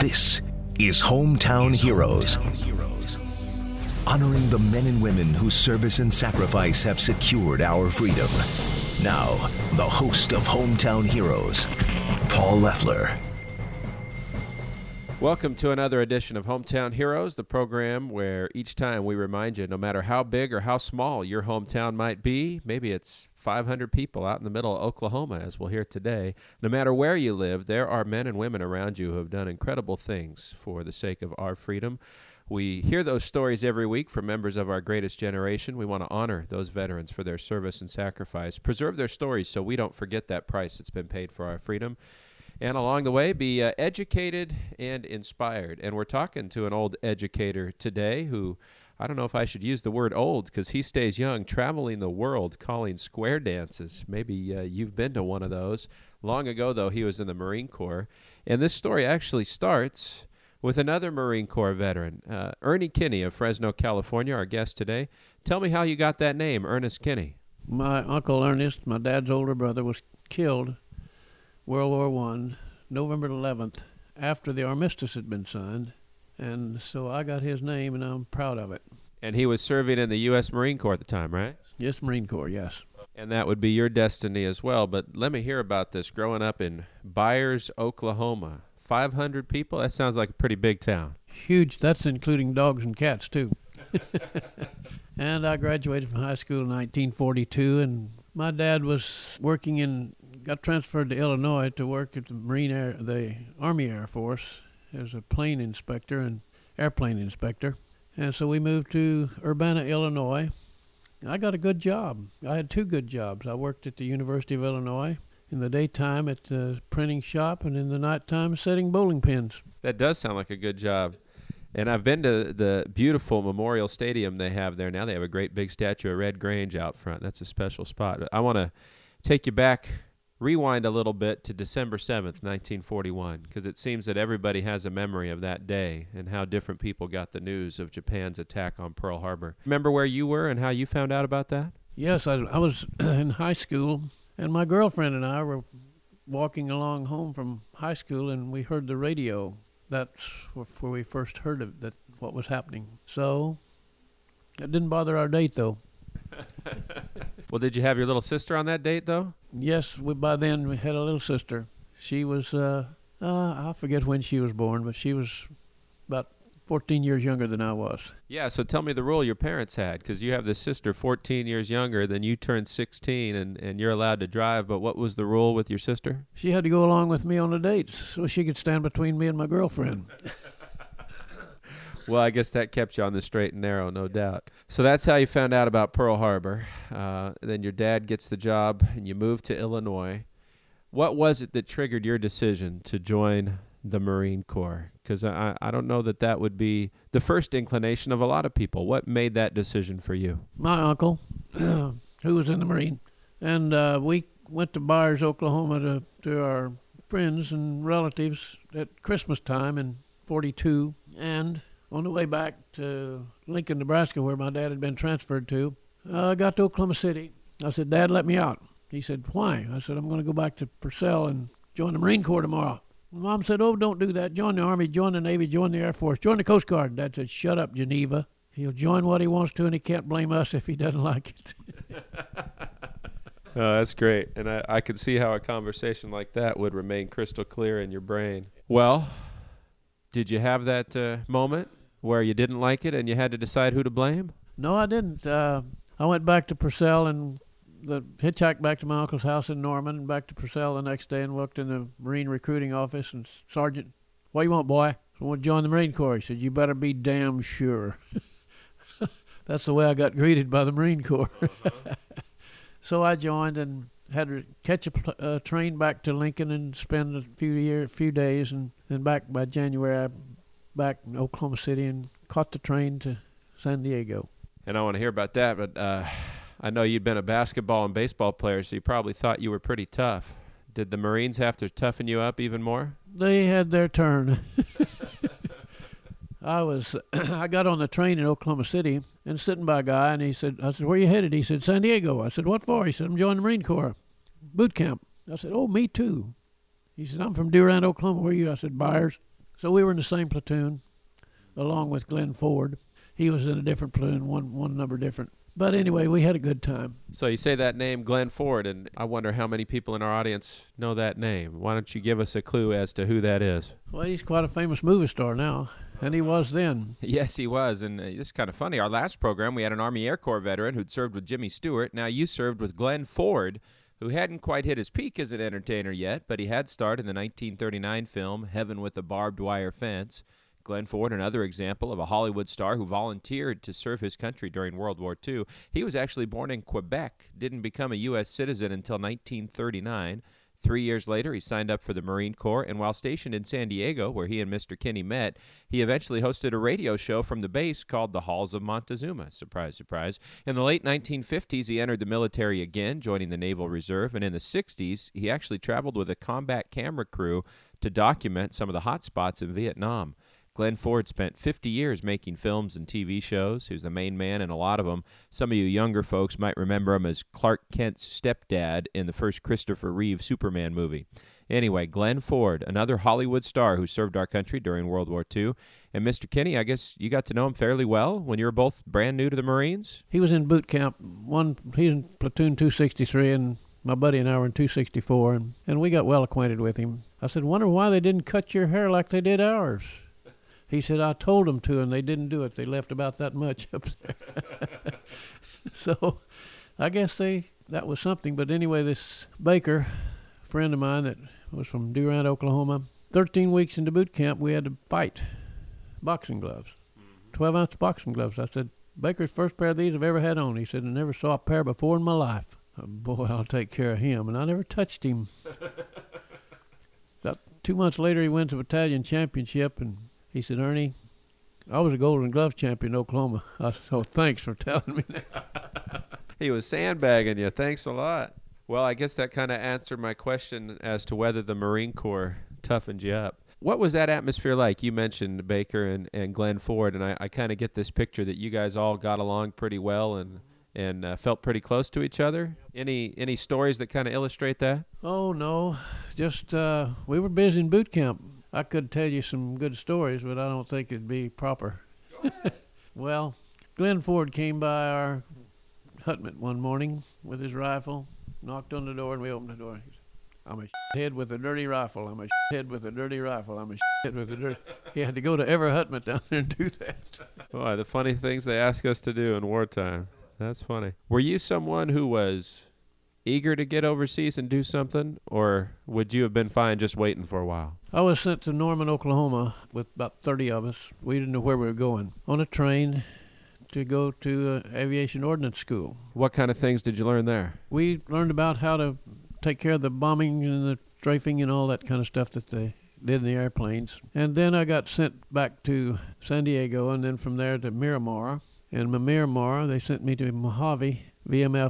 This is Hometown Heroes. Honoring the men and women whose service and sacrifice have secured our freedom. Now, the host of Hometown Heroes, Paul Leffler. Welcome to another edition of Hometown Heroes, the program where each time we remind you, no matter how big or how small your hometown might be, maybe it's 500 people out in the middle of Oklahoma, as we'll hear today. No matter where you live, there are men and women around you who have done incredible things for the sake of our freedom. We hear those stories every week from members of our greatest generation. We want to honor those veterans for their service and sacrifice, preserve their stories so we don't forget that price that's been paid for our freedom. And along the way, be educated and inspired. And we're talking to an old educator today who, I don't know if I should use the word old because he stays young, traveling the world, calling square dances. Maybe you've been to one of those. Long ago, though, he was in the Marine Corps. And this story actually starts with another Marine Corps veteran, Ernie Kinney of Fresno, California, our guest today. Tell me how you got that name, Ernest Kinney. My Uncle Ernest, my dad's older brother, was killed World War I, November 11th, after the armistice had been signed, and so I got his name, and I'm proud of it. And he was serving in the U.S. Marine Corps at the time, right? Yes, Marine Corps, yes. And that would be your destiny as well, but let me hear about this. Growing up in Byers, Oklahoma, 500 people? That sounds like a pretty big town. Huge. That's including dogs and cats, too. And I graduated from high school in 1942, and my dad was got transferred to Illinois to work at the Army Air Force as a plane inspector and airplane inspector. And so we moved to Urbana, Illinois. I got a good job. I had two good jobs. I worked at the University of Illinois in the daytime at the printing shop and in the nighttime setting bowling pins. That does sound like a good job. And I've been to the beautiful Memorial Stadium they have there now. They have a great big statue of Red Grange out front. That's a special spot. I want to take you back, rewind a little bit to December 7th, 1941, because it seems that everybody has a memory of that day and how different people got the news of Japan's attack on Pearl Harbor. Remember where you were and how you found out about that? Yes, I was in high school, and my girlfriend and I were walking along home from high school, and we heard the radio. That's where we first heard of that, what was happening. So it didn't bother our date, though. Well, did you have your little sister on that date, though? Yes, by then we had a little sister. She was, I forget when she was born, but she was about 14 years younger than I was. Yeah, so tell me the rule your parents had, because you have this sister 14 years younger, then you turned 16 and you're allowed to drive, but what was the rule with your sister? She had to go along with me on the dates so she could stand between me and my girlfriend. Well, I guess that kept you on the straight and narrow, no doubt. So that's how you found out about Pearl Harbor. Then your dad gets the job and you move to Illinois. What was it that triggered your decision to join the Marine Corps? Because I don't know that would be the first inclination of a lot of people. What made that decision for you? My uncle, who was in the Marine, and we went to Byers, Oklahoma to our friends and relatives at Christmas time in 42, and on the way back to Lincoln, Nebraska, where my dad had been transferred to, I got to Oklahoma City. I said, "Dad, let me out." He said, "Why?" I said, "I'm going to go back to Purcell and join the Marine Corps tomorrow." Mom said, "Oh, don't do that. Join the Army, join the Navy, join the Air Force, join the Coast Guard." Dad said, "Shut up, Geneva. He'll join what he wants to, and he can't blame us if he doesn't like it." Oh, that's great. And I could see how a conversation like that would remain crystal clear in your brain. Well, did you have that moment where you didn't like it and you had to decide who to blame? No, I didn't. I went back to Purcell and hitchhiked back to my uncle's house in Norman and back to Purcell the next day and worked in the Marine recruiting office. And Sergeant, "What you want, boy?" "I want to join the Marine Corps." He said, "You better be damn sure." That's the way I got greeted by the Marine Corps. So I joined and had to catch a train back to Lincoln and spend a few days, and then back by January, I back in Oklahoma City and caught the train to San Diego. And I want to hear about that, but I know you'd been a basketball and baseball player, so you probably thought you were pretty tough. Did the Marines have to toughen you up even more? They had their turn. I got on the train in Oklahoma City and sitting by a guy, and I said, "Where you headed?" He said, "San Diego." I said, "What for?" He said, "I'm joining the Marine Corps boot camp." I said, "Oh, me too." He said, "I'm from Durant, Oklahoma. Where are you?" I said, "Byers." So we were in the same platoon, along with Glenn Ford. He was in a different platoon, one number different. But anyway, we had a good time. So you say that name, Glenn Ford, and I wonder how many people in our audience know that name. Why don't you give us a clue as to who that is? Well, he's quite a famous movie star now, and he was then. Yes, he was, and it's kind of funny. Our last program, we had an Army Air Corps veteran who'd served with Jimmy Stewart. Now you served with Glenn Ford, who hadn't quite hit his peak as an entertainer yet, but he had starred in the 1939 film Heaven with a Barbed Wire Fence. Glenn Ford, another example of a Hollywood star who volunteered to serve his country during World War II. He was actually born in Quebec, didn't become a U.S. citizen until 1939. 3 years later, he signed up for the Marine Corps, and while stationed in San Diego, where he and Mr. Kinney met, he eventually hosted a radio show from the base called The Halls of Montezuma. Surprise, surprise. In the late 1950s, he entered the military again, joining the Naval Reserve, and in the 60s, he actually traveled with a combat camera crew to document some of the hot spots in Vietnam. Glenn Ford spent 50 years making films and TV shows. He was the main man in a lot of them. Some of you younger folks might remember him as Clark Kent's stepdad in the first Christopher Reeve Superman movie. Anyway, Glenn Ford, another Hollywood star who served our country during World War II. And Mr. Kinney, I guess you got to know him fairly well when you were both brand new to the Marines? He was in boot camp. He's in platoon 263, and my buddy and I were in 264, and we got well acquainted with him. I said, wonder why they didn't cut your hair like they did ours. He said, I told them to, and they didn't do it. They left about that much up there. So I guess that was something. But anyway, this Baker, friend of mine that was from Durant, Oklahoma, 13 weeks into boot camp, we had to fight boxing gloves, 12-ounce boxing gloves. I said, Baker's first pair of these I've ever had on. He said, I never saw a pair before in my life. Oh, boy, I'll take care of him. And I never touched him. About 2 months later, he went to battalion championship, and he said, Ernie, I was a Golden Glove champion in Oklahoma. I said, oh, thanks for telling me that. He was sandbagging you. Thanks a lot. Well, I guess that kind of answered my question as to whether the Marine Corps toughened you up. What was that atmosphere like? You mentioned Baker and Glenn Ford, and I kind of get this picture that you guys all got along pretty well and felt pretty close to each other. Any stories that kind of illustrate that? Oh, no. Just we were busy in boot camp. I could tell you some good stories, but I don't think it'd be proper. Well, Glenn Ford came by our hutment one morning with his rifle, knocked on the door, and we opened the door. He said, I'm a head with a dirty rifle. I'm a head with a dirty rifle. I'm a head with a dirty... He had to go to every hutment down there and do that. Boy, the funny things they ask us to do in wartime. That's funny. Were you someone who was eager to get overseas and do something, or would you have been fine just waiting for a while? I was sent to Norman, Oklahoma with about 30 of us. We didn't know where we were going. On a train to go to aviation ordnance school. What kind of things did you learn there? We learned about how to take care of the bombing and the strafing and all that kind of stuff that they did in the airplanes. And then I got sent back to San Diego, and then from there to Miramar. And from Miramar, they sent me to Mojave, VMF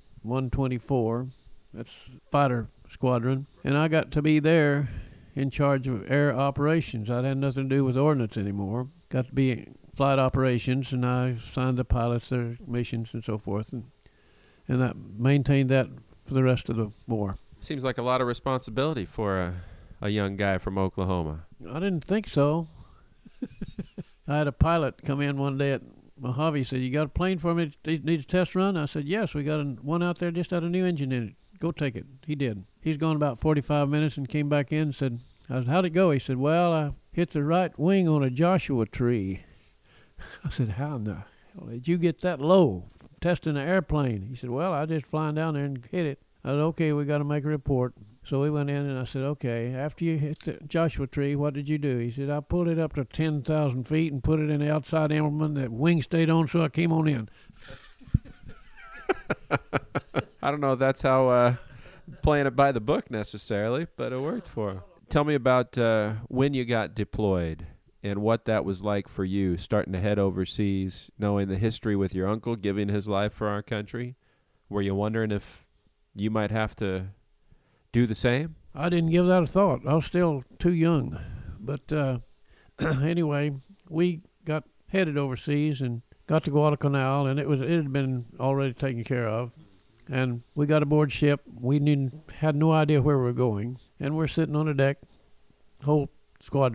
124. That's fighter squadron. And I got to be there in charge of air operations. I had nothing to do with ordnance anymore. Got to be flight operations, and I assigned the pilots their missions and so forth. And I maintained that for the rest of the war. Seems like a lot of responsibility for a young guy from Oklahoma. I didn't think so. I had a pilot come in one day at Mojave. He said, you got a plane for me? Needs a test run? I said, yes, we got one out there, just had a new engine in it. Go take it. He did. He's gone about 45 minutes and came back in and said, how'd it go? He said, well, I hit the right wing on a Joshua tree. I said, how in the hell did you get that low testing an airplane? He said, well, I just flying down there and hit it. I said, okay, we got to make a report. So we went in and I said, okay, after you hit the Joshua tree, what did you do? He said, I pulled it up to 10,000 feet and put it in the outside element. That wing stayed on, so I came on in. I don't know if that's how playing it by the book necessarily, but it worked for him. Tell me about when you got deployed and what that was like for you, starting to head overseas, knowing the history with your uncle giving his life for our country. Were you wondering if you might have to do the same? I didn't give that a thought. I was still too young. But anyway, we got headed overseas and got to Guadalcanal, and it had been already taken care of. And we got aboard ship. We had no idea where we were going. And we're sitting on the deck, whole squadron,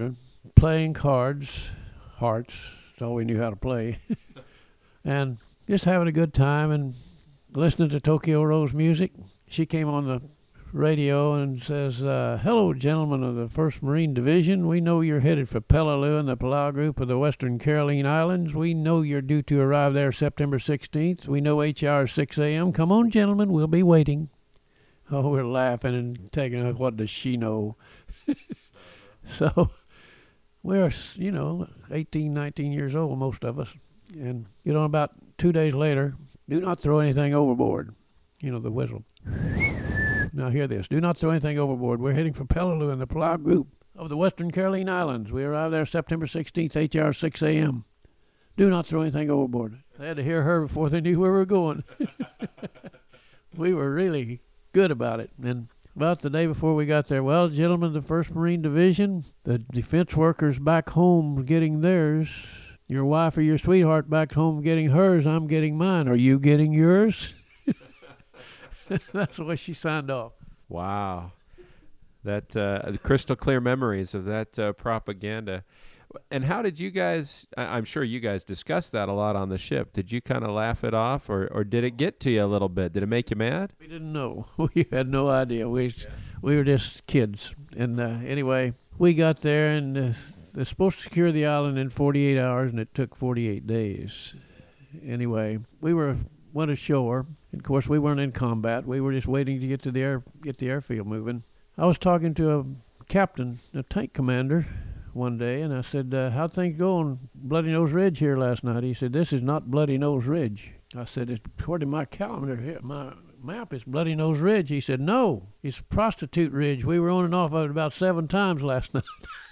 playing cards, hearts. That's all we knew how to play, and just having a good time and listening to Tokyo Rose music. She came on the radio and says, "Hello, gentlemen of the 1st Marine Division. We know you're headed for Peleliu and the Palau Group of the Western Caroline Islands. We know you're due to arrive there September 16th. We know HR 6 a.m. Come on, gentlemen, we'll be waiting." Oh, we're laughing and taking, what does she know? So we're, 18, 19 years old, most of us. And about 2 days later, do not throw anything overboard. The whistle. Now hear this. Do not throw anything overboard. We're heading for Peleliu and the Palau Group of the Western Caroline Islands. We arrive there September 16th, HR 6 a.m. Do not throw anything overboard. They had to hear her before they knew where we were going. We were really good about it. And about the day before we got there, well, gentlemen of the 1st Marine Division, the defense workers back home getting theirs. Your wife or your sweetheart back home getting hers. I'm getting mine. Are you getting yours? That's the way she signed off. Wow. That crystal clear memories of that propaganda. And how did you guys, I'm sure you guys discussed that a lot on the ship. Did you kind of laugh it off, or did it get to you a little bit? Did it make you mad? We didn't know. We had no idea. We were just kids. And anyway, we got there, and they're supposed to secure the island in 48 hours, and it took 48 days. Anyway, we went ashore. Of course, we weren't in combat. We were just waiting to get the airfield moving. I was talking to a captain, a tank commander, one day, and I said, "How'd things go on Bloody Nose Ridge here last night?" He said, "This is not Bloody Nose Ridge." I said, "According to my calendar here, my map is Bloody Nose Ridge." He said, "No, it's Prostitute Ridge. We were on and off of it about 7 times last night."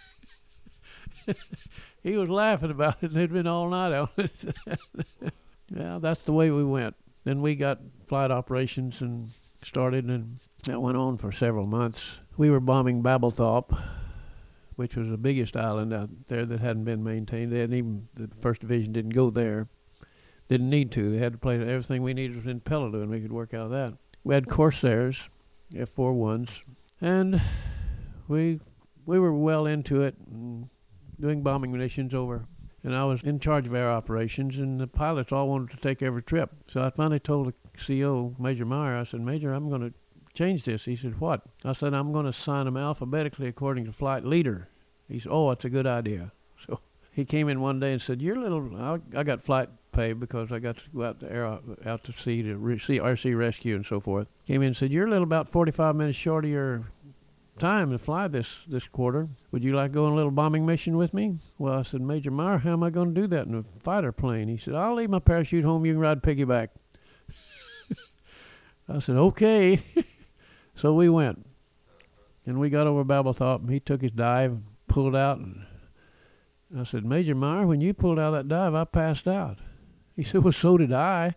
He was laughing about it, and they'd been all night on it. Well, that's the way we went. Then we got flight operations and started, and that went on for several months. We were bombing Babelthorpe, which was the biggest island out there that hadn't been maintained. The 1st Division didn't go there. Didn't need to. They had to play everything we needed was in Peleliu, and we could work out of that. We had Corsairs, F-41s, and we were well into it, and doing bombing munitions over. And I was in charge of air operations, and the pilots all wanted to take every trip. So I finally told the CO, Major Meyer, I said, "Major, I'm going to change this." He said, "What?" I said, "I'm going to assign them alphabetically according to flight leader." He said, "Oh, that's a good idea." So he came in one day and said, I got flight pay because I got to go out to sea to see RC rescue and so forth. Came in and said, "You're a little about 45 minutes short of your time to fly this quarter. Would you like to go on a little bombing mission with me?" Well, I said, "Major Meyer, how am I going to do that in a fighter plane?" He said, "I'll leave my parachute home. You can ride piggyback." I said, "Okay." So we went, and we got over Babelthorpe, and he took his dive, pulled out, and I said, "Major Meyer, when you pulled out of that dive, I passed out." He said, "Well, so did I."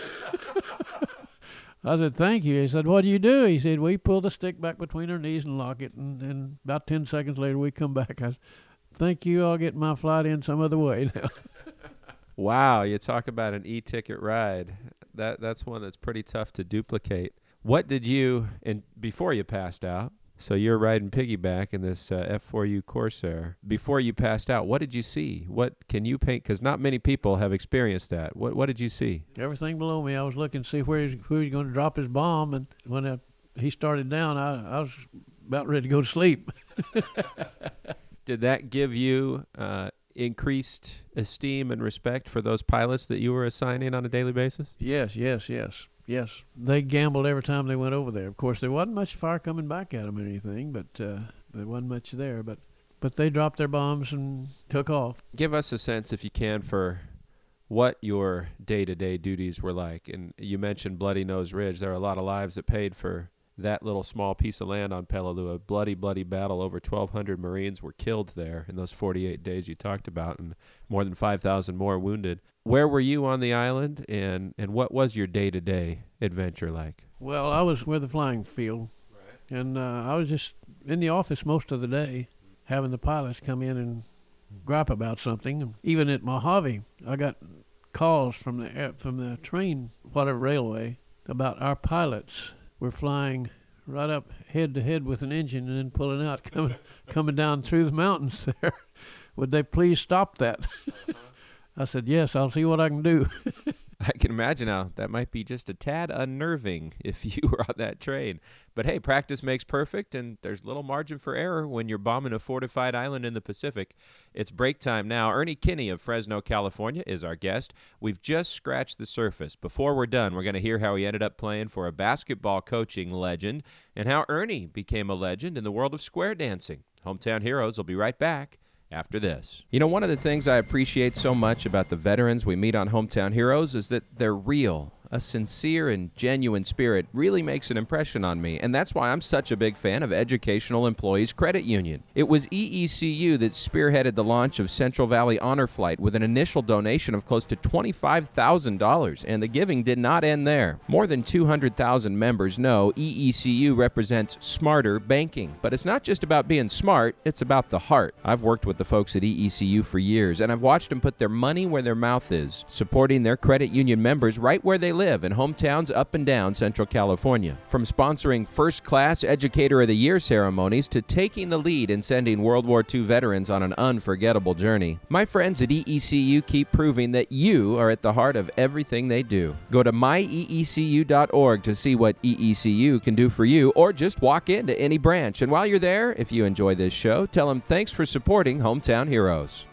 I said, "Thank you." He said, "What do you do?" He said, "We pull the stick back between our knees and lock it, and about 10 seconds later we come back." I said, "Thank you, I'll get my flight in some other way now." Wow, you talk about an e-ticket ride. That's one that's pretty tough to duplicate. What did you, and before you passed out, so you're riding piggyback in this F4U Corsair. Before you passed out, what did you see? What can you paint? Because not many people have experienced that. What did you see? Everything below me. I was looking to see who he was going to drop his bomb, and when he started down, I was about ready to go to sleep. Did that give you increased esteem and respect for those pilots that you were assigning on a daily basis? Yes. They gambled every time they went over there. Of course, there wasn't much fire coming back at them or anything, but there wasn't much there. But they dropped their bombs and took off. Give us a sense, if you can, for what your day-to-day duties were like. And you mentioned Bloody Nose Ridge. There are a lot of lives that paid for that little small piece of land on Peleliu. A bloody, bloody battle. Over 1,200 Marines were killed there in those 48 days you talked about, and more than 5,000 more wounded. Where were you on the island, and what was your day-to-day adventure like? Well, I was with the flying field, right. And I was just in the office most of the day, having the pilots come in and gripe about something. Even at Mojave, I got calls from the train, whatever railway, about our pilots were flying right up head to head with an engine and then pulling out, coming down through the mountains there. would they please stop that? I said, yes, I'll see what I can do. I can imagine how that might be just a tad unnerving if you were on that train. But hey, practice makes perfect, and there's little margin for error when you're bombing a fortified island in the Pacific. It's break time now. Ernie Kinney of Fresno, California is our guest. We've just scratched the surface. Before we're done, we're going to hear how he ended up playing for a basketball coaching legend and how Ernie became a legend in the world of square dancing. Hometown Heroes will be right back after this. You know, one of the things I appreciate so much about the veterans we meet on Hometown Heroes is that they're real. A sincere and genuine spirit really makes an impression on me, and that's why I'm such a big fan of Educational Employees Credit Union. It was EECU that spearheaded the launch of Central Valley Honor Flight with an initial donation of close to $25,000, and the giving did not end there. More than 200,000 members know EECU represents smarter banking, but it's not just about being smart, it's about the heart. I've worked with the folks at EECU for years, and I've watched them put their money where their mouth is, supporting their credit union members right where they live in hometowns up and down Central California. From sponsoring first-class Educator of the Year ceremonies to taking the lead in sending World War II veterans on an unforgettable journey, my friends at EECU keep proving that you are at the heart of everything they do. Go to myeecu.org to see what EECU can do for you, or just walk into any branch. And while you're there, if you enjoy this show, tell them thanks for supporting Hometown Heroes.